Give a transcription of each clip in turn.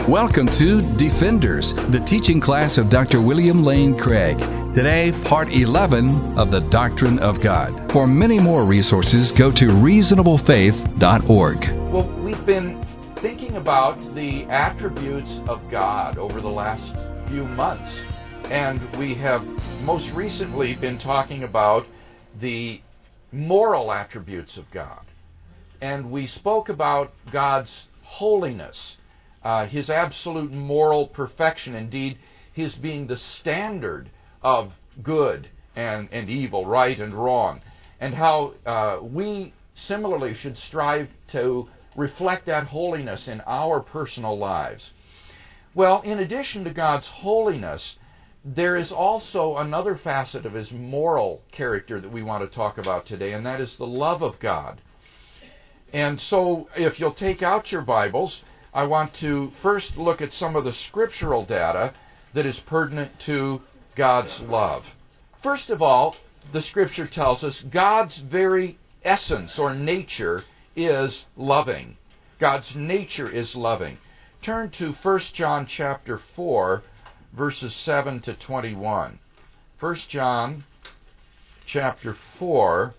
Welcome to Defenders, the teaching class of Dr. William Lane Craig. Today, part 11 of the Doctrine of God. For many more resources, go to reasonablefaith.org. Well, we've been thinking about the attributes of God over the last few months, and we have most recently been talking about the moral attributes of God. And we spoke about God's holiness, His absolute moral perfection, indeed, His being the standard of good and evil, right and wrong, and how we similarly should strive to reflect that holiness in our personal lives. Well, in addition to God's holiness, there is also another facet of His moral character that we want to talk about today, and that is the love of God. And so, if you'll take out your Bibles, I want to first look at some of the scriptural data that is pertinent to God's love. First of all, the Scripture tells us God's very essence or nature is loving. God's nature is loving. Turn to 1 John chapter 4, verses 7 to 21. 1 John chapter 4,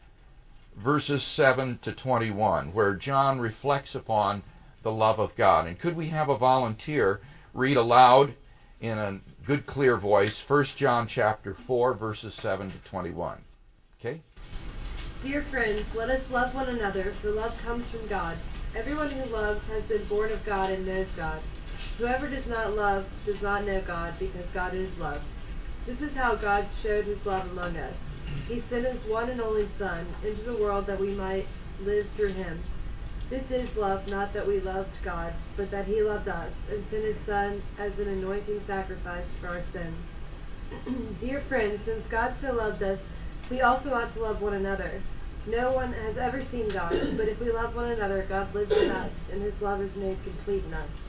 verses 7 to 21, where John reflects upon the love of God. And could we have a volunteer read aloud in a good, clear voice 1 John chapter 4, verses 7 to 21? Okay? Dear friends, let us love one another, for love comes from God. Everyone who loves has been born of God and knows God. Whoever does not love does not know God, because God is love. This is how God showed His love among us. He sent His one and only Son into the world that we might live through Him. This is love, not that we loved God, but that He loved us and sent His Son as an anointing sacrifice for our sins. Dear friends, since God so loved us, we also ought to love one another. No one has ever seen God, but if we love one another, God lives in us, and His love is made complete in us.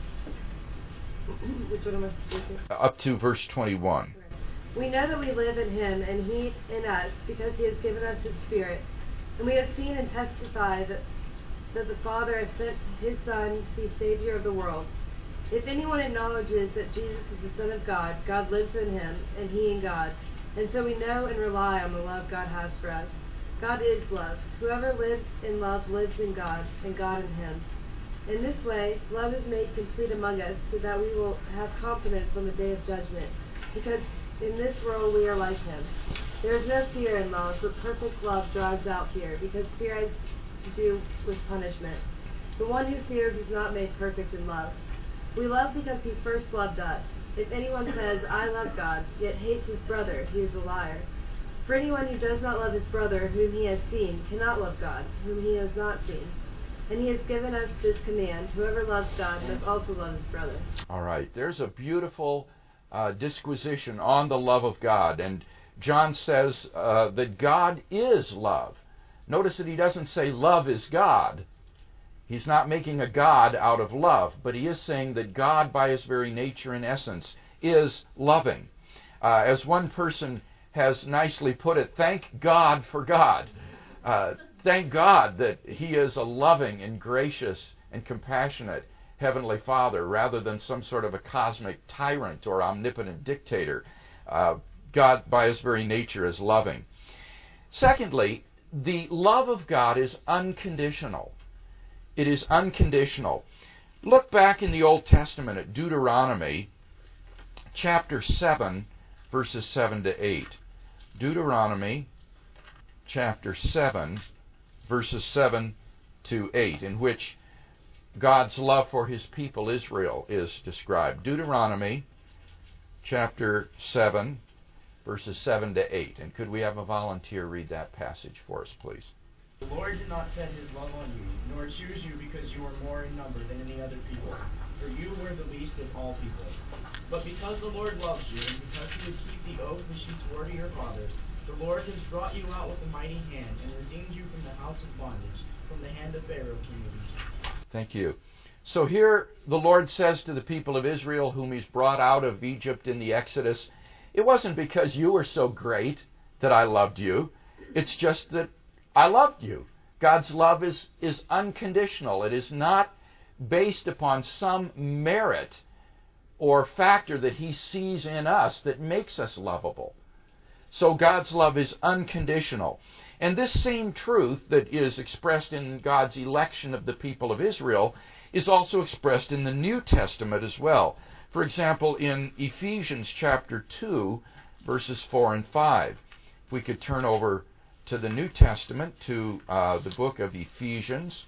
Which one am I speaking? Up to verse 21. We know that we live in Him, and He in us, because He has given us His Spirit. And we have seen and testified that the Father has sent His Son to be Savior of the world. If anyone acknowledges that Jesus is the Son of God, God lives in Him, and He in God. And so we know and rely on the love God has for us. God is love. Whoever lives in love lives in God, and God in Him. In this way, love is made complete among us, so that we will have confidence on the day of judgment. Because in this world we are like Him. There is no fear in love, but perfect love drives out fear, because fear has to do with punishment. The one who fears is not made perfect in love. We love because He first loved us. If anyone says, I love God, yet hates his brother, he is a liar. For anyone who does not love his brother whom he has seen cannot love God, whom he has not seen. And He has given us this command: whoever loves God must also love his brother. All right, there's a beautiful disquisition on the love of God. And John says that God is love. Notice that he doesn't say love is God. He's not making a God out of love, but he is saying that God, by His very nature and essence, is loving. As one person has nicely put it, thank God for God. Thank God that He is a loving and gracious and compassionate Heavenly Father, rather than some sort of a cosmic tyrant or omnipotent dictator. God, by His very nature, is loving. Secondly, the love of God is unconditional. It is unconditional. Look back in the Old Testament at Deuteronomy chapter 7, verses 7 to 8. Deuteronomy chapter 7, verses 7 to 8, in which God's love for His people Israel is described. Deuteronomy chapter 7, verses 7 to 8. And could we have a volunteer read that passage for us, please? The Lord did not set His love on you, nor choose you because you were more in number than any other people, for you were the least of all peoples. But because the Lord loves you, and because He would keep the oath which He swore to your fathers, the Lord has brought you out with a mighty hand, and redeemed you from the house of bondage, from the hand of Pharaoh, king of Egypt. Thank you. So here the Lord says to the people of Israel, whom He's brought out of Egypt in the Exodus, it wasn't because you were so great that I loved you. It's just that I loved you. God's love is unconditional. It is not based upon some merit or factor that He sees in us that makes us lovable. So God's love is unconditional. And this same truth that is expressed in God's election of the people of Israel is also expressed in the New Testament as well. For example, in Ephesians chapter 2, verses 4 and 5. If we could turn over to the New Testament, to the book of Ephesians,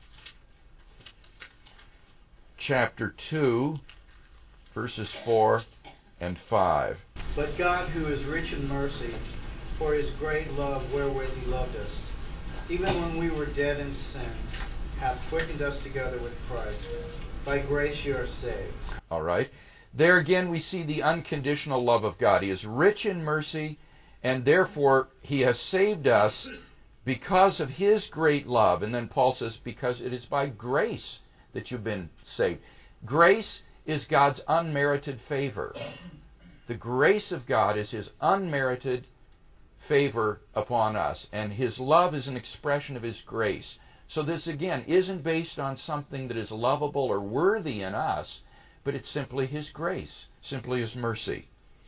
chapter 2, verses 4 and 5. But God, who is rich in mercy, for His great love wherewith He loved us, even when we were dead in sins, hath quickened us together with Christ. By grace you are saved. All right. There again we see the unconditional love of God. He is rich in mercy, and therefore He has saved us because of His great love. And then Paul says, because it is by grace that you've been saved. Grace is God's unmerited favor. The grace of God is His unmerited favor upon us, and His love is an expression of His grace. So this again isn't based on something that is lovable or worthy in us, but it's simply His grace, simply His mercy.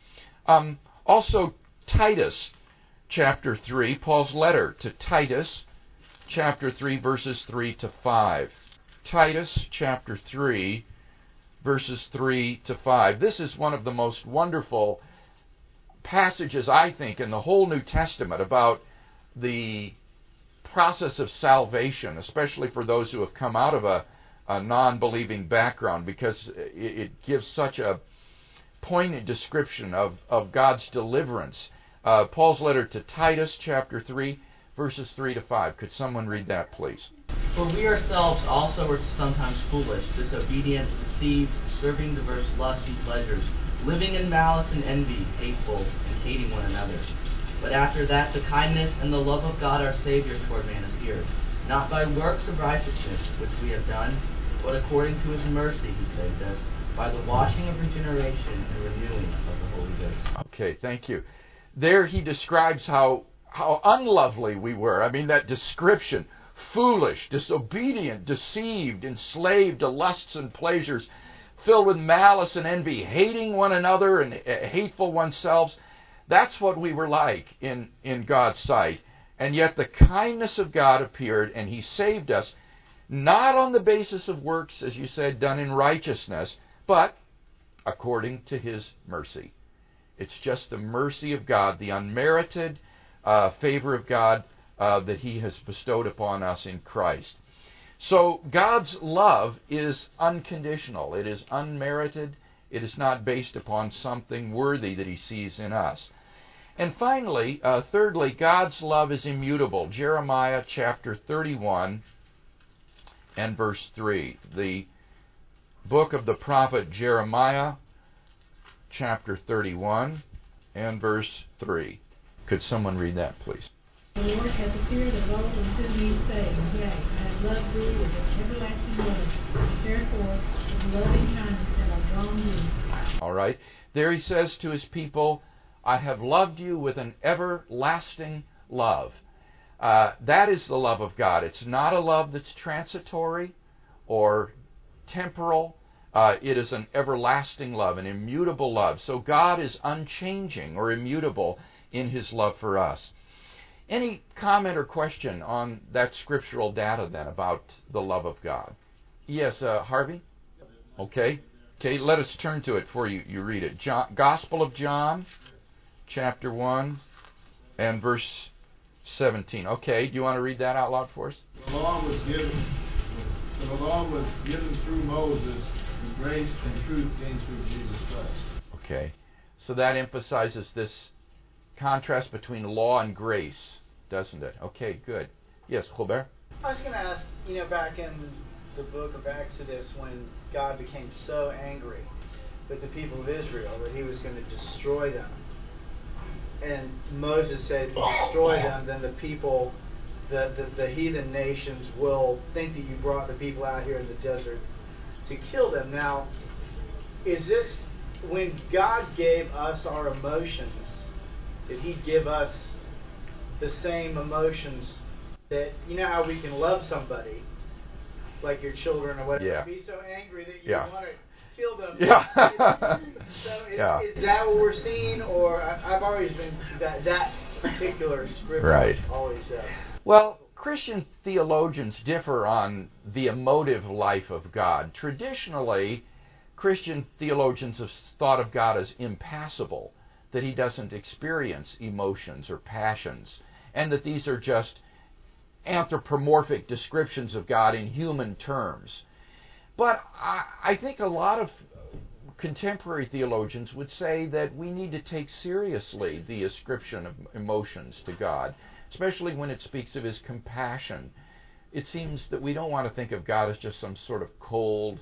Also, Titus chapter 3, Paul's letter to Titus chapter 3, verses 3 to 5. Titus chapter 3, verses 3 to 5. This is one of the most wonderful passages, I think, in the whole New Testament about the process of salvation, especially for those who have come out of a non-believing background, because it gives such a poignant description of God's deliverance. Paul's letter to Titus, chapter 3, verses 3 to 5. Could someone read that, please? For we ourselves also were sometimes foolish, disobedient, deceived, serving diverse lusts and pleasures, living in malice and envy, hateful, and hating one another. But after that the kindness and the love of God our Savior toward man appeared, not by works of righteousness which we have done, but according to His mercy He saved us, by the washing of regeneration and renewing of the Holy Ghost. Okay, thank you. There he describes how unlovely we were. I mean, that description: foolish, disobedient, deceived, enslaved to lusts and pleasures, filled with malice and envy, hating one another and hateful oneself. That's what we were like in God's sight. And yet the kindness of God appeared, and He saved us, not on the basis of works, as you said, done in righteousness, but according to His mercy. It's just the mercy of God, the unmerited favor of God that He has bestowed upon us in Christ. So God's love is unconditional. It is unmerited. It is not based upon something worthy that He sees in us. And finally, thirdly, God's love is immutable. Jeremiah chapter 31 and verse 3. The book of the prophet Jeremiah, chapter 31 and verse 3. Could someone read that, please? The Lord hath appeared of old unto me, saying, Yea, I have loved thee with an everlasting love. Therefore, with loving kindness have I drawn thee. All right. There He says to His people, I have loved you with an everlasting love. That is the love of God. It's not a love that's transitory or temporal. It is an everlasting love, an immutable love. So God is unchanging or immutable in His love for us. Any comment or question on that scriptural data then about the love of God? Yes, Harvey? Okay, let us turn to it before you read it. Gospel of John, chapter 1 and verse 17. Okay, do you want to read that out loud for us? The law was given through Moses, and grace and truth came through Jesus Christ. Okay, so that emphasizes this contrast between law and grace, doesn't it? Okay, good. Yes, Colbert? I was going to ask, back in the book of Exodus, when God became so angry with the people of Israel that He was going to destroy them, and Moses said, if you destroy them, then the people, the heathen nations will think that you brought the people out here in the desert to kill them. Now, is this, when God gave us our emotions, did He give us the same emotions that, how we can love somebody, like your children or whatever, Yeah. be so angry that you Yeah. want to kill them. Yeah. So Yeah. is that what we're seeing, or I've always been that particular scripture Right. always. Well, Christian theologians differ on the emotive life of God. Traditionally, Christian theologians have thought of God as impassible, that he doesn't experience emotions or passions, and that these are just anthropomorphic descriptions of God in human terms. But I think a lot of contemporary theologians would say that we need to take seriously the ascription of emotions to God, especially when it speaks of his compassion. It seems that we don't want to think of God as just some sort of cold,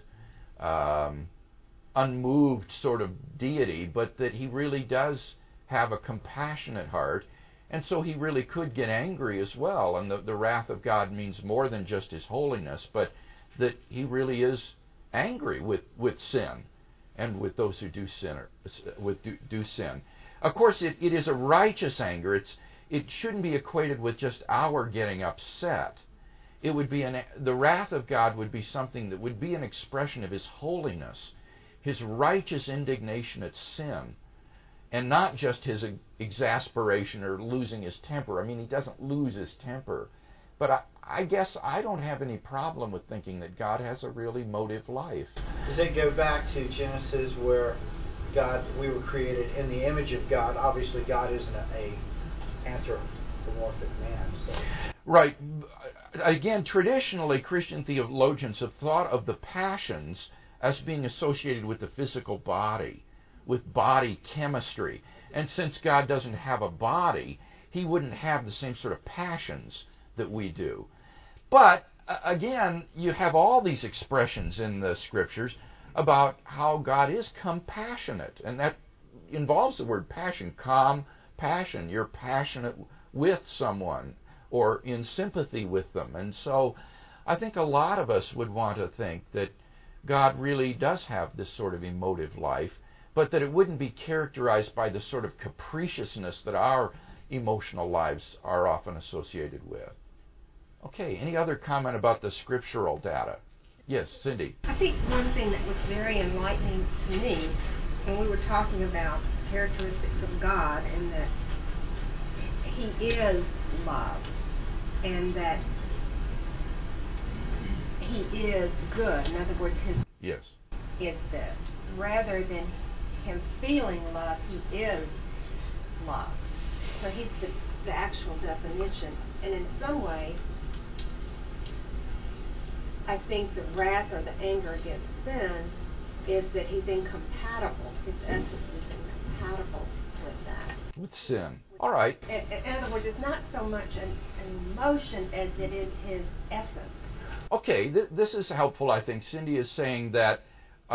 unmoved sort of deity, but that he really does have a compassionate heart, and so he really could get angry as well. And the wrath of God means more than just his holiness, but that he really is angry with sin and with those who do sin. Of course, it is a righteous anger. It shouldn't be equated with just our getting upset. It would be the wrath of God would be something that would be an expression of his holiness, his righteous indignation at sin, and not just his exasperation or losing his temper. I mean, he doesn't lose his temper. But I guess I don't have any problem with thinking that God has a real emotive life. Does it go back to Genesis where we were created in the image of God? Obviously, God isn't a anthropomorphic man. So. Right. Again, traditionally, Christian theologians have thought of the passions as being associated with the physical body, with body chemistry. And since God doesn't have a body, he wouldn't have the same sort of passions that we do. But, again, you have all these expressions in the Scriptures about how God is compassionate, and that involves the word passion, compassion. You're passionate with someone or in sympathy with them. And so I think a lot of us would want to think that God really does have this sort of emotive life, but that it wouldn't be characterized by the sort of capriciousness that our emotional lives are often associated with. Okay, any other comment about the scriptural data? Yes, Cindy. I think one thing that was very enlightening to me when we were talking about characteristics of God and that he is love and that he is good. In other words, his yes is that rather than him feeling love, he is love. So he's the actual definition. And in some way, I think the wrath or the anger against sin is that he's incompatible. His essence is incompatible with that. With sin. All right. In other words, it's not so much an emotion as it is his essence. Okay, this is helpful, I think. Cindy is saying that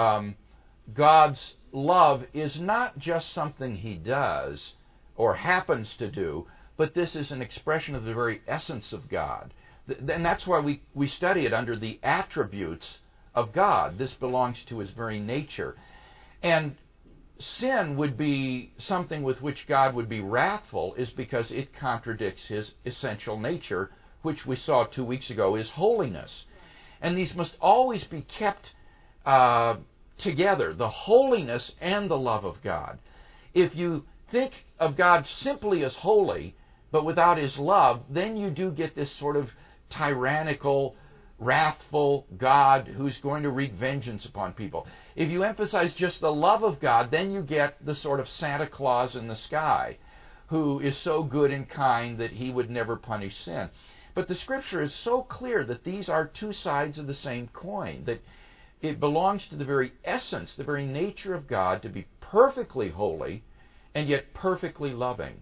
God's love is not just something he does or happens to do, but this is an expression of the very essence of God. And that's why we study it under the attributes of God. This belongs to his very nature. And sin would be something with which God would be wrathful is because it contradicts his essential nature, which we saw 2 weeks ago is holiness. And these must always be kept together, the holiness and the love of God. If you think of God simply as holy, but without his love, then you do get this sort of tyrannical, wrathful God who's going to wreak vengeance upon people. If you emphasize just the love of God, then you get the sort of Santa Claus in the sky who is so good and kind that he would never punish sin. But the Scripture is so clear that these are two sides of the same coin, that it belongs to the very essence, the very nature of God to be perfectly holy and yet perfectly loving.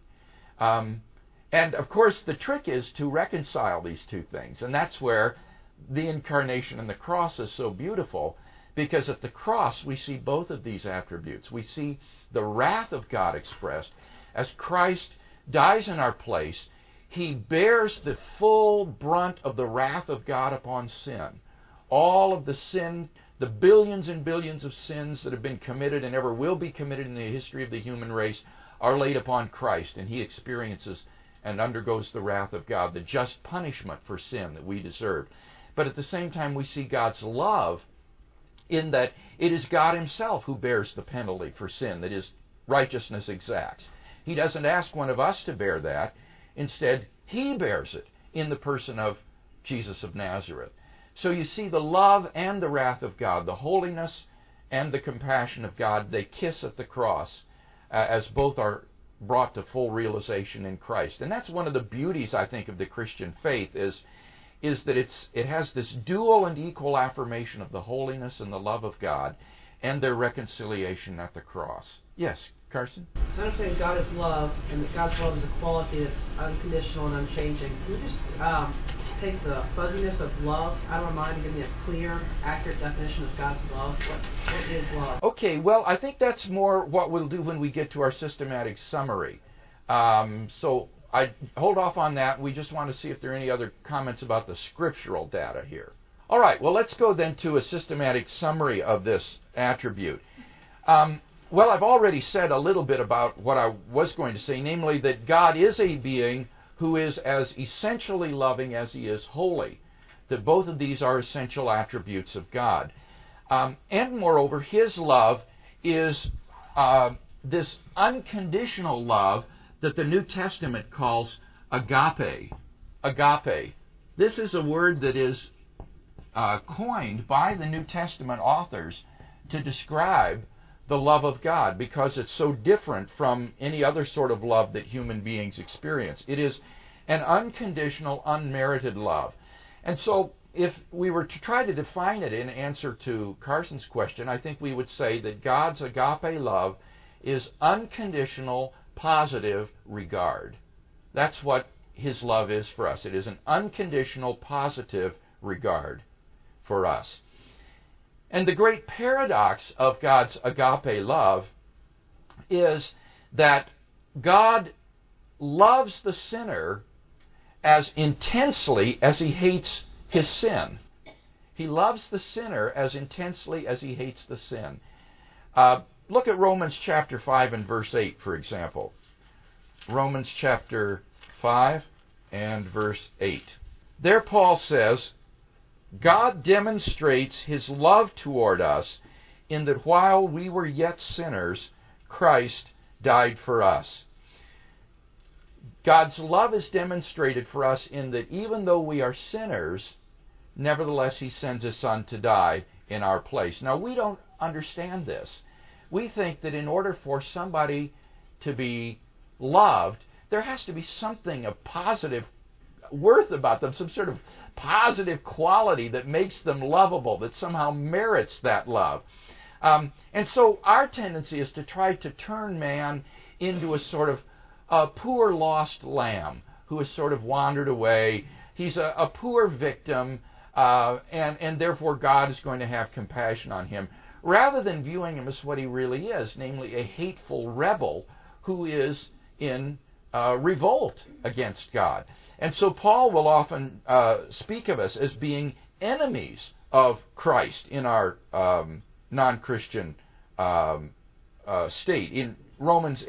And, of course, the trick is to reconcile these two things. And that's where the incarnation and the cross is so beautiful, because at the cross we see both of these attributes. We see the wrath of God expressed. As Christ dies in our place, he bears the full brunt of the wrath of God upon sin. All of the sin, the billions and billions of sins that have been committed and ever will be committed in the history of the human race are laid upon Christ, and he experiences and undergoes the wrath of God, the just punishment for sin that we deserve. But at the same time, we see God's love in that it is God himself who bears the penalty for sin that his righteousness exacts. He doesn't ask one of us to bear that. Instead, he bears it in the person of Jesus of Nazareth. So you see the love and the wrath of God, the holiness and the compassion of God, they kiss at the cross as both are brought to full realization in Christ. And that's one of the beauties, I think, of the Christian faith is that it has this dual and equal affirmation of the holiness and the love of God and their reconciliation at the cross. Yes, Carson? I understand God is love, and that God's love is a quality that's unconditional and unchanging. Can you just take the fuzziness of love out of my mind and give me a clear, accurate definition of God's love? What is love? Okay, well, I think that's more what we'll do when we get to our systematic summary. So I hold off on that. We just want to see if there are any other comments about the scriptural data here. All right, well, let's go then to a systematic summary of this attribute. Well, I've already said a little bit about what I was going to say, namely that God is a being who is as essentially loving as he is holy, that both of these are essential attributes of God. And moreover, his love is this unconditional love that the New Testament calls agape. Agape. This is a word that is coined by the New Testament authors to describe the love of God, because it's so different from any other sort of love that human beings experience. It is an unconditional, unmerited love. And so if we were to try to define it in answer to Carson's question, I think we would say that God's agape love is unconditional, positive regard. That's what his love is for us. It is an unconditional, positive regard for us. And the great paradox of God's agape love is that God loves the sinner as intensely as he hates his sin. He loves the sinner as intensely as he hates the sin. Look at Romans chapter 5 and verse 8, for example. Romans chapter 5 and verse 8. There Paul says, God demonstrates his love toward us in that while we were yet sinners, Christ died for us. God's love is demonstrated for us in that even though we are sinners, nevertheless he sends his Son to die in our place. Now, we don't understand this. We think that in order for somebody to be loved, there has to be something of positive worth about them, some sort of positive quality that makes them lovable, that somehow merits that love. And so our tendency is to try to turn man into a sort of a poor lost lamb who has sort of wandered away. He's a poor victim, and therefore God is going to have compassion on him, rather than viewing him as what he really is, namely a hateful rebel who is in revolt against God. And so Paul will often speak of us as being enemies of Christ in our non-Christian state. In Romans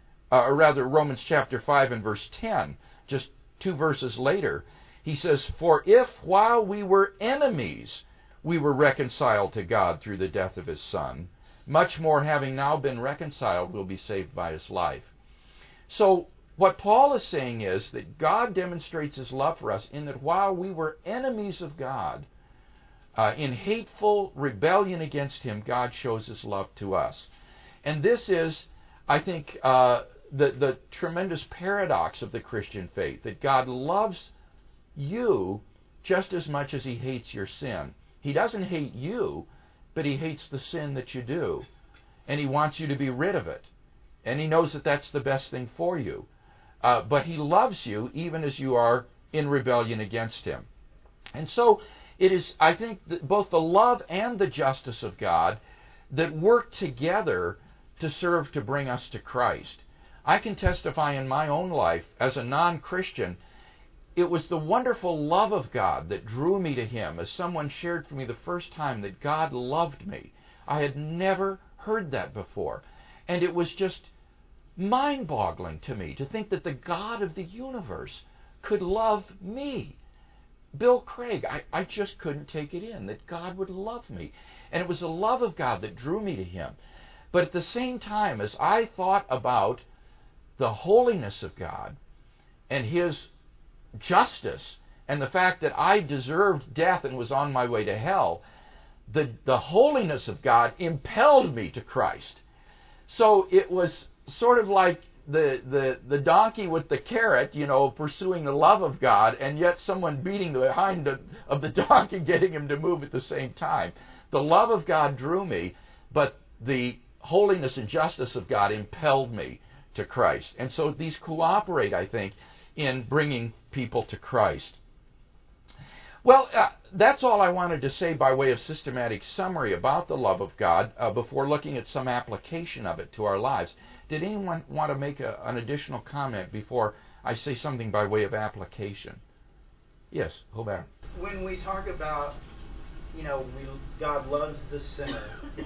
chapter 5 and verse 10, just 2 verses later, he says, For if while we were enemies we were reconciled to God through the death of his Son, much more having now been reconciled we'll be saved by his life. So what Paul is saying is that God demonstrates his love for us in that while we were enemies of God, in hateful rebellion against him, God shows his love to us. And this is, I think, the tremendous paradox of the Christian faith, that God loves you just as much as he hates your sin. He doesn't hate you, but he hates the sin that you do. And he wants you to be rid of it. And he knows that that's the best thing for you. But he loves you even as you are in rebellion against him. And so it is, I think, both the love and the justice of God that work together to serve to bring us to Christ. I can testify in my own life as a non-Christian, it was the wonderful love of God that drew me to him, as someone shared for me the first time that God loved me. I had never heard that before. And it was just mind-boggling to me to think that the God of the universe could love me. Bill Craig, I just couldn't take it in that God would love me. And it was the love of God that drew me to Him. But at the same time, as I thought about the holiness of God and His justice and the fact that I deserved death and was on my way to hell, the holiness of God impelled me to Christ. So it was sort of like the donkey with the carrot, pursuing the love of God, and yet someone beating the hind of the donkey, getting him to move at the same time. The love of God drew me, but the holiness and justice of God impelled me to Christ. And so these cooperate, I think, in bringing people to Christ. Well, that's all I wanted to say by way of systematic summary about the love of God before looking at some application of it to our lives. Did anyone want to make an additional comment before I say something by way of application? Yes, Hobart. When we talk about, God loves the sinner,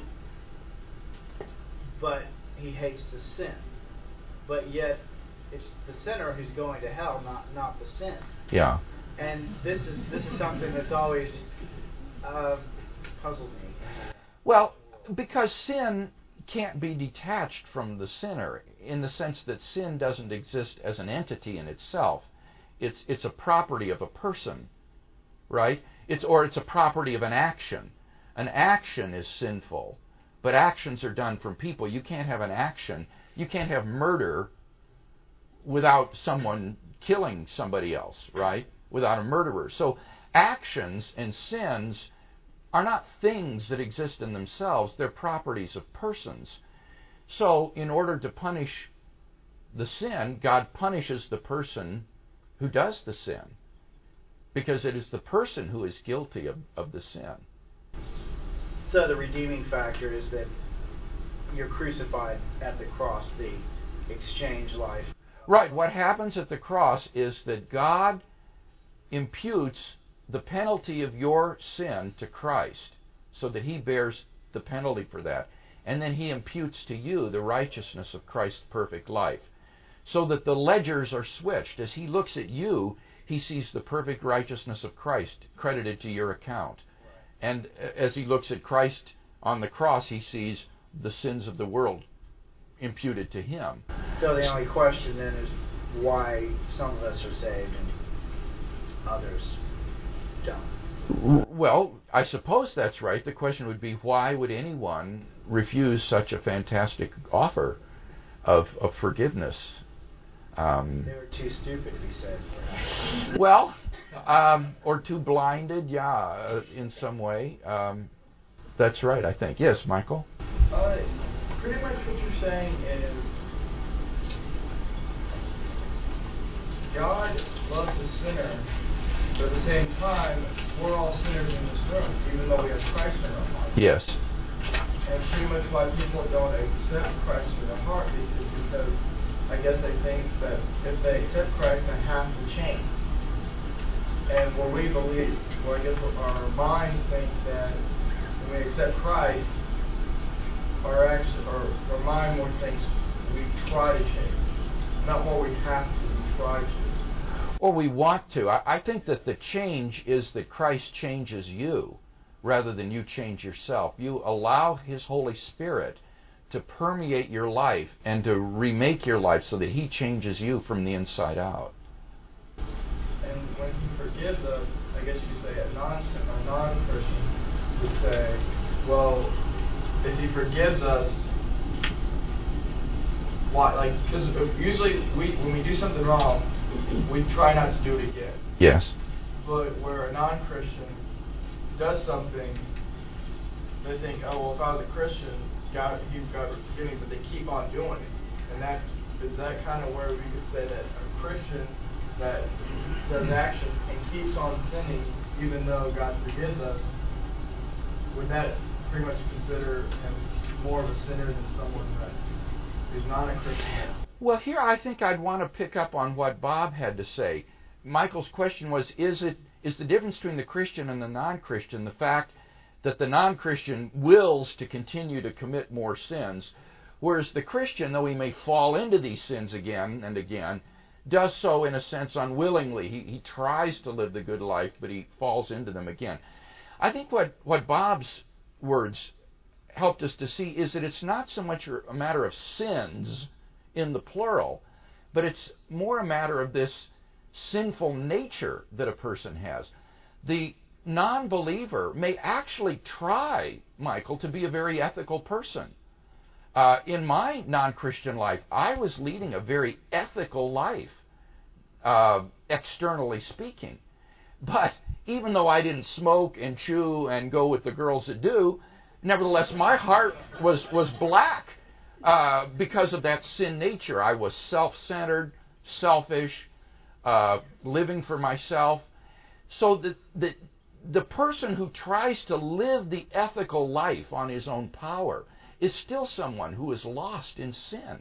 but He hates the sin. But yet, it's the sinner who's going to hell, not the sin. Yeah. And this is something that's always puzzled me. Well, because sin can't be detached from the sinner in the sense that sin doesn't exist as an entity in itself. It's a property of a person, right? It's a property of an action. An action is sinful, but actions are done from people. You can't have an action. You can't have murder without someone killing somebody else, right? Without a murderer. So actions and sins are not things that exist in themselves. They're properties of persons. So in order to punish the sin, God punishes the person who does the sin, because it is the person who is guilty of the sin. So the redeeming factor is that you're crucified at the cross, the exchange life. Right. What happens at the cross is that God imputes the penalty of your sin to Christ so that He bears the penalty for that. And then He imputes to you the righteousness of Christ's perfect life. So that the ledgers are switched. As He looks at you, He sees the perfect righteousness of Christ credited to your account. And as He looks at Christ on the cross, He sees the sins of the world imputed to Him. So the only question then is why some of us are saved and others don't. Well, I suppose that's right. The question would be, why would anyone refuse such a fantastic offer of forgiveness? They were too stupid to be saved. Well, or too blinded, in some way. That's right, I think. Yes, Michael? Pretty much what you're saying is God loves the sinner, but at the same time, we're all sinners in this room, even though we have Christ in our heart. Yes. And pretty much why people don't accept Christ in their heart is because I guess they think that if they accept Christ, they have to change. And what we believe, I guess our minds think that when we accept Christ, our mind more thinks we try to change. Not more we have to, we try to. Or we want to. I think that the change is that Christ changes you rather than you change yourself. You allow His Holy Spirit to permeate your life and to remake your life so that He changes you from the inside out. And when He forgives us, I guess you could say a non-Christian would say, well, if He forgives us, why? Like, because usually when we do something wrong, we try not to do it again. Yes. But where a non-Christian does something, they think, oh, well, if I was a Christian, He would forgive me, but they keep on doing it. And is that kind of where we could say that a Christian that does action and keeps on sinning, even though God forgives us, would that pretty much consider him more of a sinner than someone that is not a Christian? Well, here I think I'd want to pick up on what Bob had to say. Michael's question was, is the difference between the Christian and the non-Christian the fact that the non-Christian wills to continue to commit more sins, whereas the Christian, though he may fall into these sins again and again, does so in a sense unwillingly. He tries to live the good life, but he falls into them again. I think what Bob's words helped us to see is that it's not so much a matter of sins in the plural, but it's more a matter of this sinful nature that a person has. The non-believer may actually try, Michael, to be a very ethical person. In my non-Christian life, I was leading a very ethical life, externally speaking. But even though I didn't smoke and chew and go with the girls that do, nevertheless, my heart was black because of that sin nature. I was self-centered, selfish, living for myself. So the person who tries to live the ethical life on his own power is still someone who is lost in sin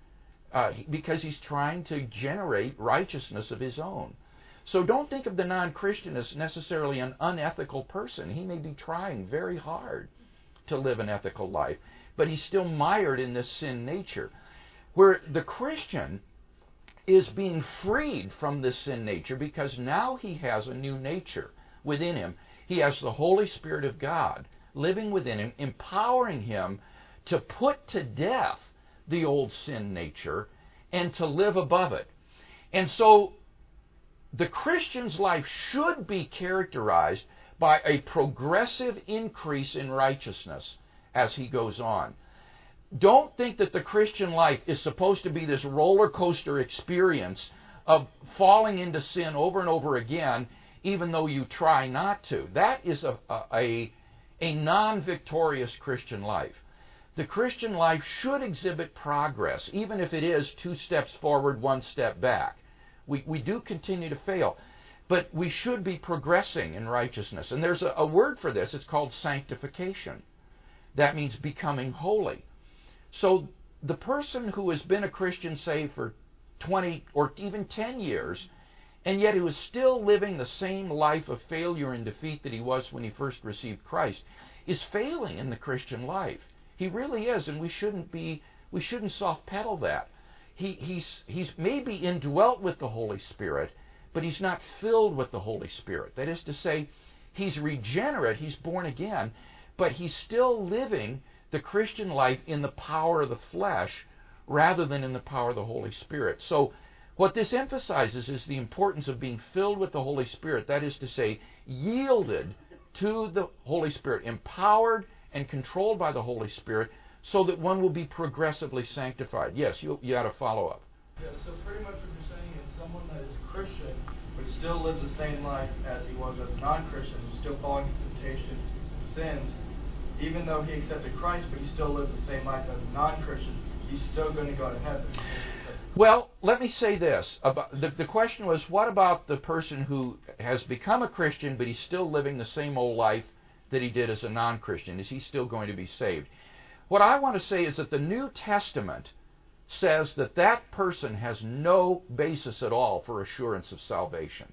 because he's trying to generate righteousness of his own. So don't think of the non-Christian as necessarily an unethical person. He may be trying very hard to live an ethical life, but he's still mired in this sin nature. Where the Christian is being freed from this sin nature because now he has a new nature within him. He has the Holy Spirit of God living within him, empowering him to put to death the old sin nature and to live above it. And so the Christian's life should be characterized by a progressive increase in righteousness as he goes on. Don't think that the Christian life is supposed to be this roller coaster experience of falling into sin over and over again, even though you try not to. That is a non-victorious Christian life. The Christian life should exhibit progress, even if it is 2 steps forward, 1 step back. We do continue to fail, but we should be progressing in righteousness. And there's a word for this. It's called sanctification. That means becoming holy. So the person who has been a Christian, say, for 20 or even 10 years, and yet who is still living the same life of failure and defeat that he was when he first received Christ, is failing in the Christian life. He really is, and we shouldn't soft pedal that. He's maybe indwelt with the Holy Spirit, but he's not filled with the Holy Spirit. That is to say, he's regenerate, he's born again, but he's still living the Christian life in the power of the flesh rather than in the power of the Holy Spirit. So what this emphasizes is the importance of being filled with the Holy Spirit. That is to say, yielded to the Holy Spirit, empowered and controlled by the Holy Spirit, so that one will be progressively sanctified. Yes, you had a follow-up. Yeah, so pretty much what you're saying is someone that is a Christian but still lives the same life as he was as a non-Christian, who's still falling into temptation and sins, even though he accepted Christ, but he still lives the same life as a non-Christian, he's still going to go to heaven. Well, let me say this. The question was, what about the person who has become a Christian, but he's still living the same old life that he did as a non-Christian? Is he still going to be saved? What I want to say is that the New Testament says that that person has no basis at all for assurance of salvation.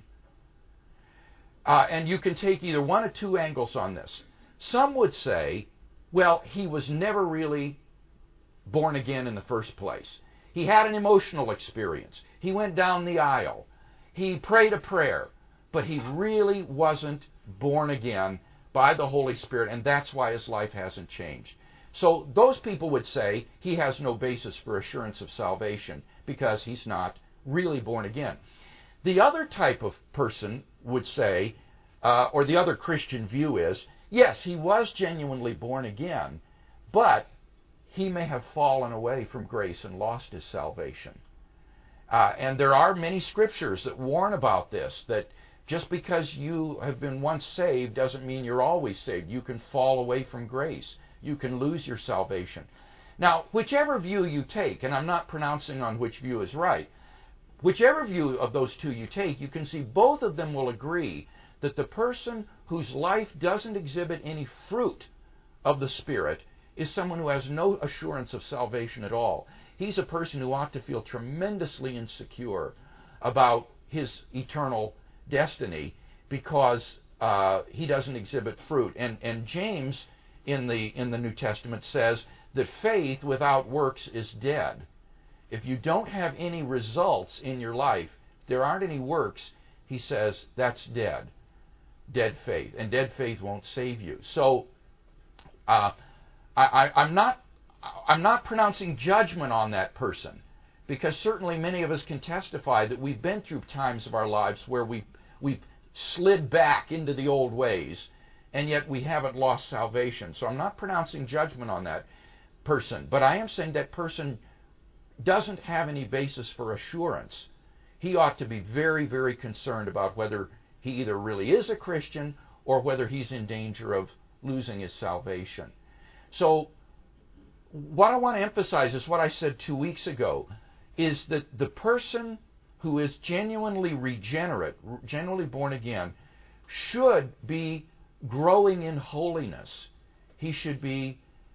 And you can take either one or two angles on this. Some would say, well, he was never really born again in the first place. He had an emotional experience. He went down the aisle. He prayed a prayer, but he really wasn't born again by the Holy Spirit, and that's why his life hasn't changed. So those people would say he has no basis for assurance of salvation because he's not really born again. The other type of person would say, or the other Christian view is, yes, he was genuinely born again, but he may have fallen away from grace and lost his salvation. And there are many scriptures that warn about this, that just because you have been once saved doesn't mean you're always saved. You can fall away from grace. You can lose your salvation. Now, whichever view you take, and I'm not pronouncing on which view is right, whichever view of those two you take, you can see both of them will agree that the person whose life doesn't exhibit any fruit of the Spirit is someone who has no assurance of salvation at all. He's a person who ought to feel tremendously insecure about his eternal destiny because he doesn't exhibit fruit. And James in the New Testament says that faith without works is dead. if you don't have any results in your life, there aren't any works, he says, that's dead. Dead faith. And dead faith won't save you. So I'm not pronouncing judgment on that person, because certainly many of us can testify that we've been through times of our lives where we've slid back into the old ways, and yet we haven't lost salvation. So I'm not pronouncing judgment on that person, but I am saying that person doesn't have any basis for assurance. He ought to be very, very concerned about whether he either really is a Christian or whether he's in danger of losing his salvation. So what I want to emphasize is what I said 2 weeks ago, is that the person who is genuinely regenerate, genuinely born again, should be growing in holiness. He should be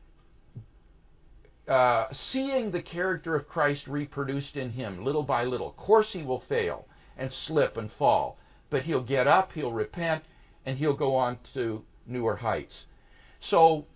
seeing the character of Christ reproduced in him little by little. Of course he will fail and slip and fall, but he'll get up, he'll repent, and he'll go on to newer heights. So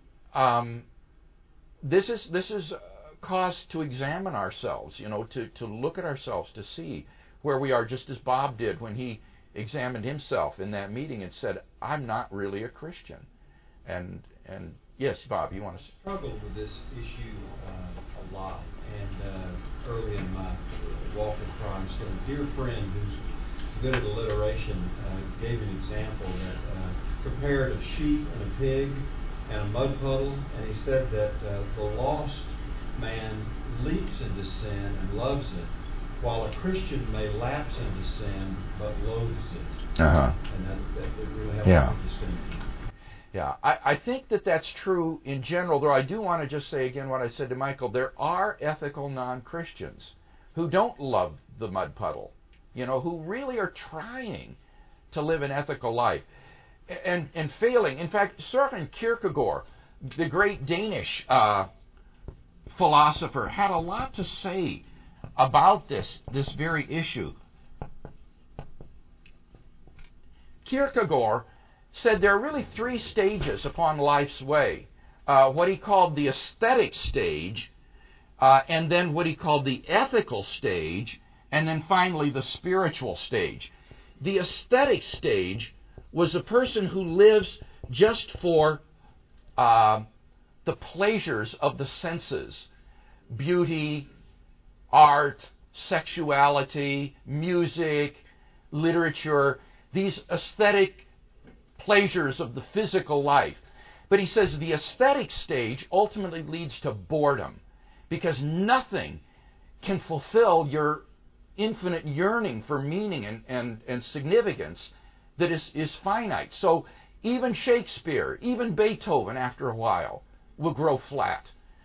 this is cause to examine ourselves, to look at ourselves, to see where we are, just as Bob did when he examined himself in that meeting and said, I'm not really a Christian. And yes, Bob, you want to... I struggled with this issue a lot, and early in my walk with Christ, a dear friend who's good at alliteration gave an example that compared a sheep and a pig and a mud puddle, and he said that the lost man leaps into sin and loves it, while a Christian may lapse into sin but loathes it. Uh-huh. And that really helps the distinction. Yeah, I think that that's true in general, though I do want to just say again what I said to Michael. There are ethical non-Christians who don't love the mud puddle, who really are trying to live an ethical life and failing. In fact, Søren Kierkegaard, the great Danish philosopher, had a lot to say about this very issue. Kierkegaard said there are really 3 stages upon life's way. What he called the aesthetic stage, and then what he called the ethical stage, and then finally the spiritual stage. The aesthetic stage was a person who lives just for the pleasures of the senses: beauty, art, sexuality, music, literature, these aesthetic pleasures of the physical life. But he says the aesthetic stage ultimately leads to boredom, because nothing can fulfill your infinite yearning for meaning and significance that is finite. So even Shakespeare, even Beethoven, after a while, will grow flat.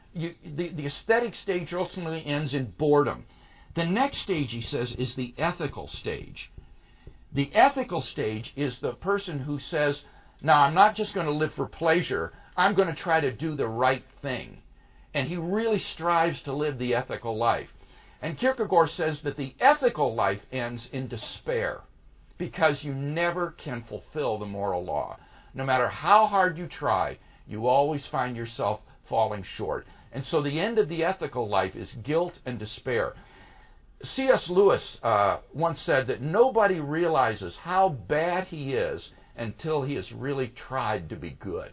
The aesthetic stage ultimately ends in boredom. The next stage, he says, is the ethical stage. The ethical stage is the person who says, now I'm not just going to live for pleasure, I'm going to try to do the right thing. And he really strives to live the ethical life. And Kierkegaard says that the ethical life ends in despair, because you never can fulfill the moral law. No matter how hard you try, you always find yourself falling short. And so the end of the ethical life is guilt and despair. C.S. Lewis once said that nobody realizes how bad he is until he has really tried to be good.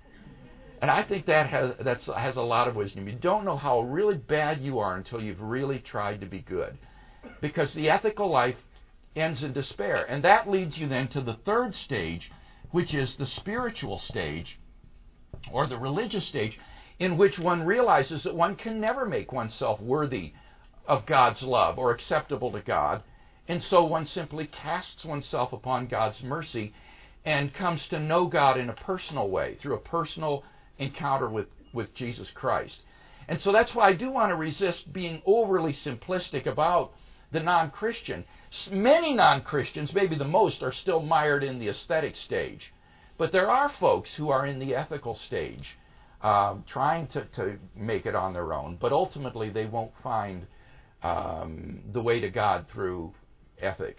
And I think that has a lot of wisdom. You don't know how really bad you are until you've really tried to be good. Because the ethical life ends in despair. And that leads you then to the third stage, which is the spiritual stage, or the religious stage, in which one realizes that one can never make oneself worthy of God's love or acceptable to God, and so one simply casts oneself upon God's mercy and comes to know God in a personal way, through a personal encounter with Jesus Christ. And so that's why I do want to resist being overly simplistic about the non-Christian. Many non-Christians, maybe the most, are still mired in the aesthetic stage. But there are folks who are in the ethical stage, trying to make it on their own, but ultimately they won't find the way to God through ethics.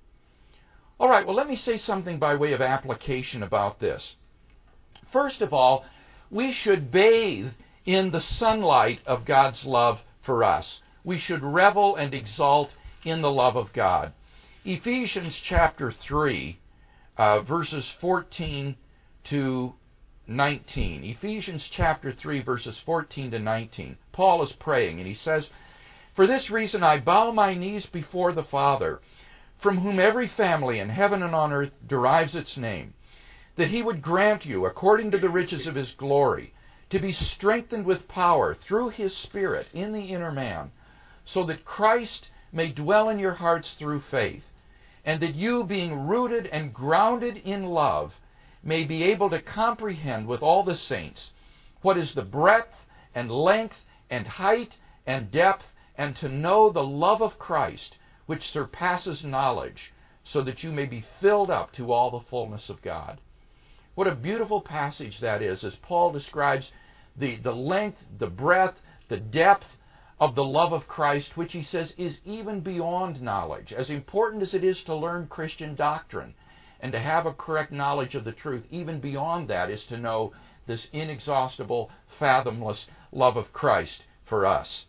All right, well, let me say something by way of application about this. First of all, we should bathe in the sunlight of God's love for us. we should revel and exalt in the love of God. Ephesians chapter 3, verses 14 to 19. Ephesians chapter 3, verses 14 to 19. Paul is praying, and he says, "For this reason I bow my knees before the Father, from whom every family in heaven and on earth derives its name, that he would grant you, according to the riches of his glory, to be strengthened with power through his Spirit in the inner man, so that Christ may dwell in your hearts through faith, and that you, being rooted and grounded in love, may be able to comprehend with all the saints what is the breadth and length and height and depth, and to know the love of Christ, which surpasses knowledge, so that you may be filled up to all the fullness of God." What a beautiful passage that is, as Paul describes the length, the breadth, the depth of the love of Christ, which he says is even beyond knowledge. As important as it is to learn Christian doctrine and to have a correct knowledge of the truth, even beyond that is to know this inexhaustible, fathomless love of Christ for us.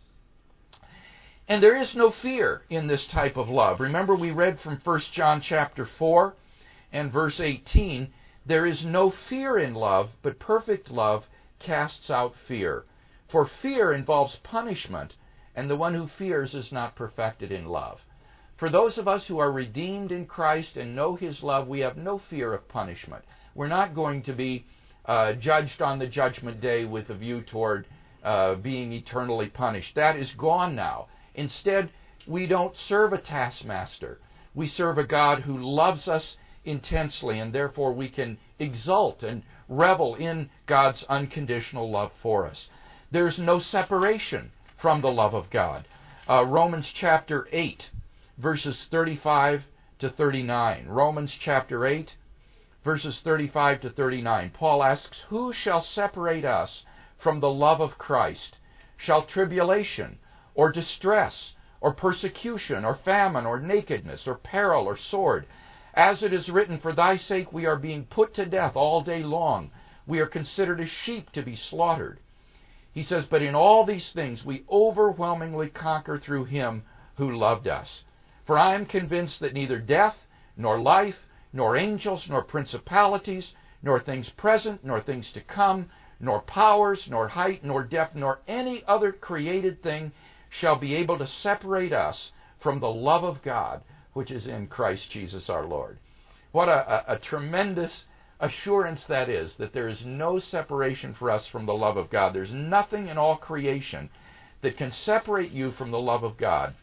And there is no fear in this type of love. Remember, we read from 1 John chapter 4 and verse 18, "There is no fear in love, but perfect love casts out fear. For fear involves punishment, and the one who fears is not perfected in love." For those of us who are redeemed in Christ and know his love, we have no fear of punishment. We're not going to be judged on the judgment day with a view toward being eternally punished. That is gone now. Instead, we don't serve a taskmaster. We serve a God who loves us intensely, and therefore we can exult and revel in God's unconditional love for us. There's no separation from the love of God. Romans chapter 8, verses 35 to 39. Romans chapter 8, verses 35 to 39. Paul asks, "Who shall separate us from the love of Christ? Shall tribulation, or distress, or persecution, or famine, or nakedness, or peril, or sword? As it is written, for thy sake we are being put to death all day long. We are considered as sheep to be slaughtered." He says, "But in all these things we overwhelmingly conquer through him who loved us. For I am convinced that neither death, nor life, nor angels, nor principalities, nor things present, nor things to come, nor powers, nor height, nor depth, nor any other created thing shall be able to separate us from the love of God, which is in Christ Jesus our Lord." What a tremendous assurance that is, that there is no separation for us from the love of God. There's nothing in all creation that can separate you from the love of God,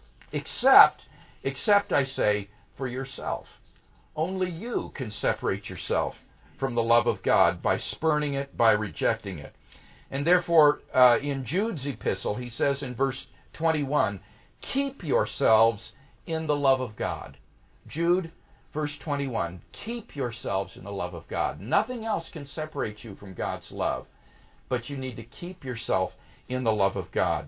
except I say, for yourself. Only you can separate yourself from the love of God by spurning it, by rejecting it. And therefore, in Jude's epistle, he says in verse 21, "Keep yourselves in the love of God." Jude, verse 21, keep yourselves in the love of God. Nothing else can separate you from God's love, but you need to keep yourself in the love of God.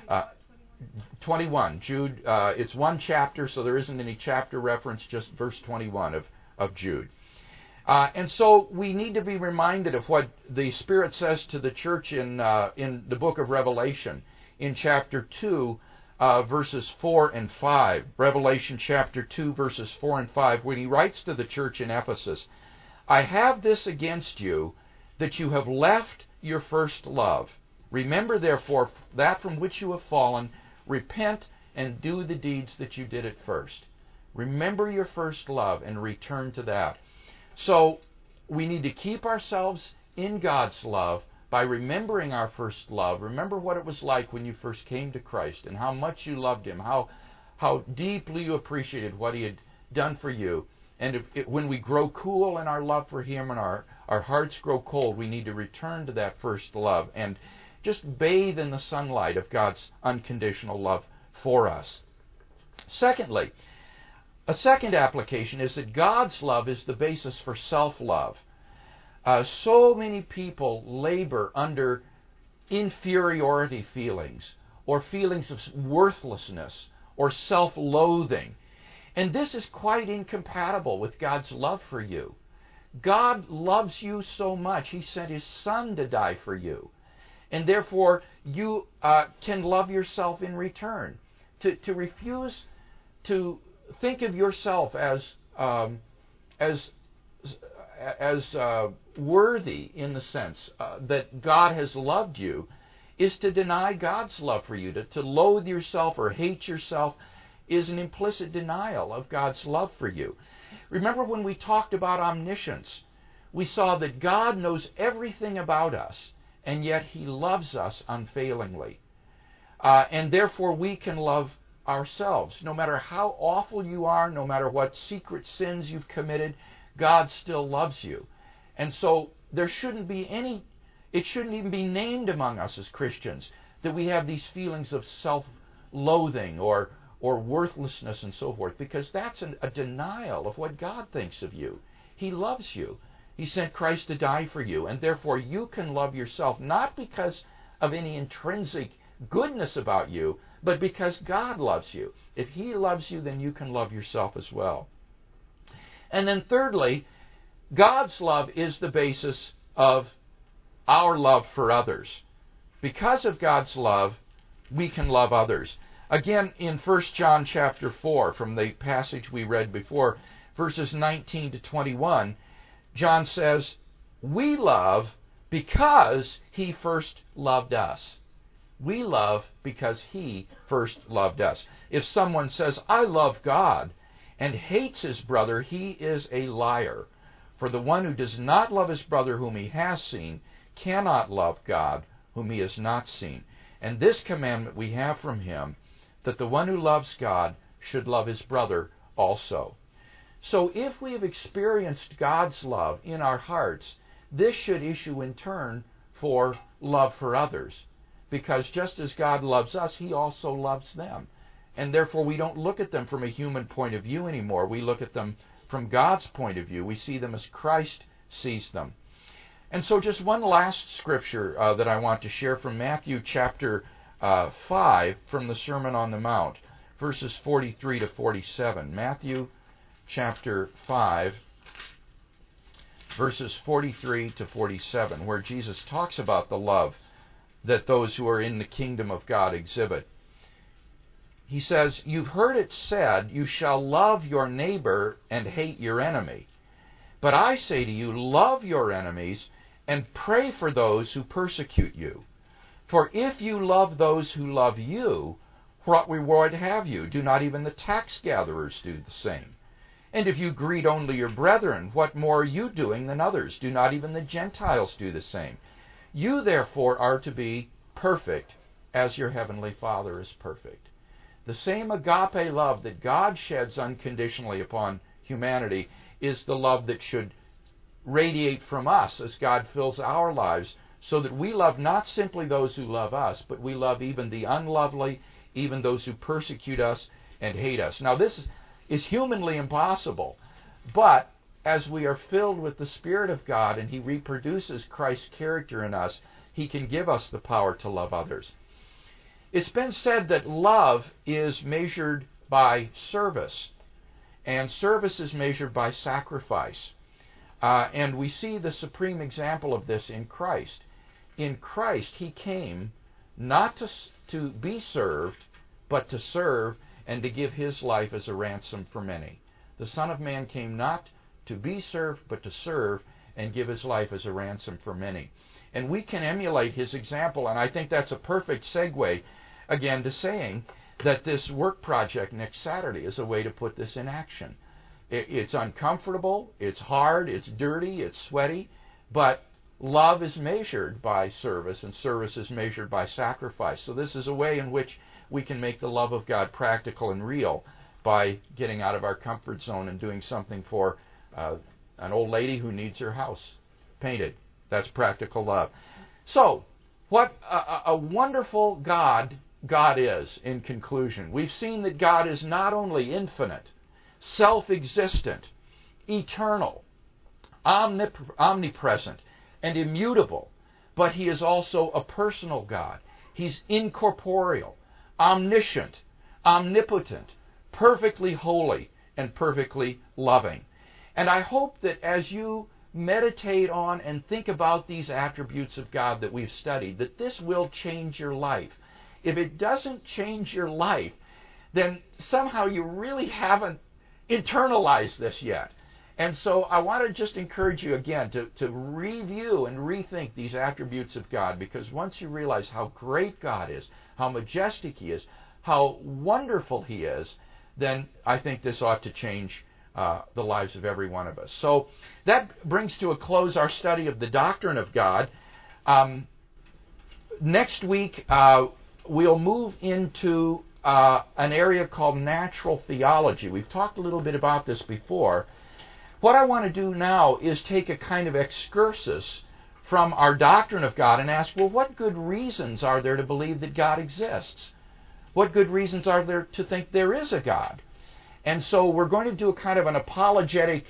21, Jude, it's one chapter, so there isn't any chapter reference, just verse 21 of Jude. And so we need to be reminded of what the Spirit says to the church in the book of Revelation, in chapter 2, verses 4 and 5. Revelation chapter 2, verses 4 and 5, when he writes to the church in Ephesus, "I have this against you, that you have left your first love. Remember, therefore, that from which you have fallen, repent and do the deeds that you did at first." Remember your first love and return to that. So we need to keep ourselves in God's love by remembering our first love. Remember what it was like when you first came to Christ and how much you loved him, how deeply you appreciated what he had done for you. And when we grow cool in our love for him and our hearts grow cold, we need to return to that first love and just bathe in the sunlight of God's unconditional love for us. Secondly, a second application is that God's love is the basis for self-love. So many people labor under inferiority feelings or feelings of worthlessness or self-loathing. And this is quite incompatible with God's love for you. God loves you so much, he sent his Son to die for you. And therefore, you can love yourself in return. To refuse to think of yourself as worthy in the sense that God has loved you is to deny God's love for you. To loathe yourself or hate yourself is an implicit denial of God's love for you. Remember when we talked about omniscience, we saw that God knows everything about us, and yet He loves us unfailingly. And therefore we can love ourselves. No matter how awful you are, no matter what secret sins you've committed, God still loves you. And so there shouldn't be it shouldn't even be named among us as Christians that we have these feelings of self-loathing or worthlessness and so forth, because that's a denial of what God thinks of you. He loves you. He sent Christ to die for you, and therefore you can love yourself not because of any intrinsic goodness about you, but because God loves you. If He loves you, then you can love yourself as well. And then thirdly, God's love is the basis of our love for others. Because of God's love, we can love others. Again, in 1 John chapter 4, from the passage we read before, verses 19 to 21, John says, "We love because He first loved us." We love because He first loved us. If someone says, "I love God," and hates his brother, he is a liar. For the one who does not love his brother whom he has seen cannot love God whom he has not seen. And this commandment we have from Him, that the one who loves God should love his brother also. So if we have experienced God's love in our hearts, this should issue in turn for love for others. Because just as God loves us, He also loves them. And therefore we don't look at them from a human point of view anymore. We look at them from God's point of view. We see them as Christ sees them. And so just one last scripture that I want to share from Matthew chapter 5 from the Sermon on the Mount, verses 43 to 47. Matthew chapter 5, verses 43 to 47, where Jesus talks about the love that those who are in the kingdom of God exhibit. He says, "You've heard it said, 'You shall love your neighbor and hate your enemy.' But I say to you, love your enemies and pray for those who persecute you. For if you love those who love you, what reward have you? Do not even the tax gatherers do the same? And if you greet only your brethren, what more are you doing than others? Do not even the Gentiles do the same? You therefore are to be perfect as your heavenly Father is perfect." The same agape love that God sheds unconditionally upon humanity is the love that should radiate from us as God fills our lives, so that we love not simply those who love us, but we love even the unlovely, even those who persecute us and hate us. Now this is humanly impossible, but as we are filled with the Spirit of God and He reproduces Christ's character in us, He can give us the power to love others. It's been said that love is measured by service, and service is measured by sacrifice. And we see the supreme example of this in Christ. In Christ, He came not to be served, but to serve and to give His life as a ransom for many. The Son of Man came not to be served, but to serve and give His life as a ransom for many. And we can emulate His example, and I think that's a perfect segue, again, to saying that this work project next Saturday is a way to put this in action. It's uncomfortable, it's hard, it's dirty, it's sweaty, but love is measured by service, and service is measured by sacrifice. So this is a way in which we can make the love of God practical and real by getting out of our comfort zone and doing something for an old lady who needs her house painted. That's practical love. So, what a wonderful God is, in conclusion. We've seen that God is not only infinite, self-existent, eternal, omnipresent, and immutable, but He is also a personal God. He's incorporeal, omniscient, omnipotent, perfectly holy, and perfectly loving. And I hope that as you meditate on and think about these attributes of God that we've studied, that this will change your life. If it doesn't change your life, then somehow you really haven't internalized this yet. And so I want to just encourage you again to review and rethink these attributes of God, because once you realize how great God is, how majestic He is, how wonderful He is, then I think this ought to change the lives of every one of us. So that brings to a close our study of the doctrine of God. Next week, we'll move into an area called natural theology. We've talked a little bit about this before. What I want to do now is take a kind of excursus from our doctrine of God and ask, well, what good reasons are there to believe that God exists? What good reasons are there to think there is a God? And so we're going to do a kind of an apologetic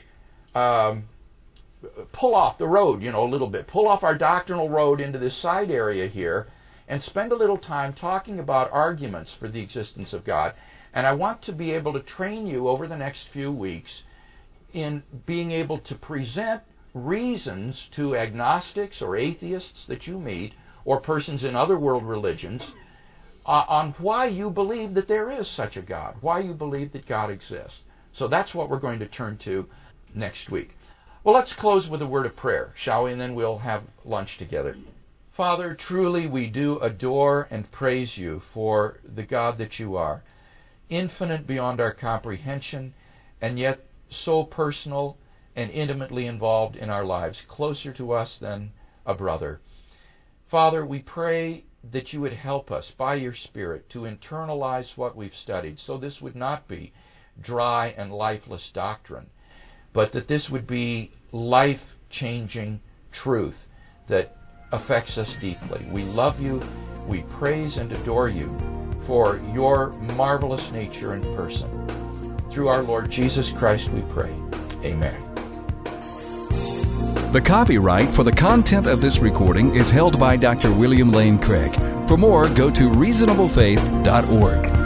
pull off the road, a little bit. Pull off our doctrinal road into this side area here and spend a little time talking about arguments for the existence of God. And I want to be able to train you over the next few weeks in being able to present reasons to agnostics or atheists that you meet, or persons in other world religions, on why you believe that there is such a God, why you believe that God exists. So that's what we're going to turn to next week. Well, let's close with a word of prayer, shall we? And then we'll have lunch together. Father, truly we do adore and praise you for the God that you are, infinite beyond our comprehension, and yet so personal and intimately involved in our lives, closer to us than a brother. Father, we pray that you would help us by your Spirit to internalize what we've studied, so this would not be dry and lifeless doctrine, but that this would be life-changing truth that affects us deeply. We love you, we praise and adore you for your marvelous nature and person. Through our Lord Jesus Christ we pray. Amen. The copyright for the content of this recording is held by Dr. William Lane Craig. For more, go to reasonablefaith.org.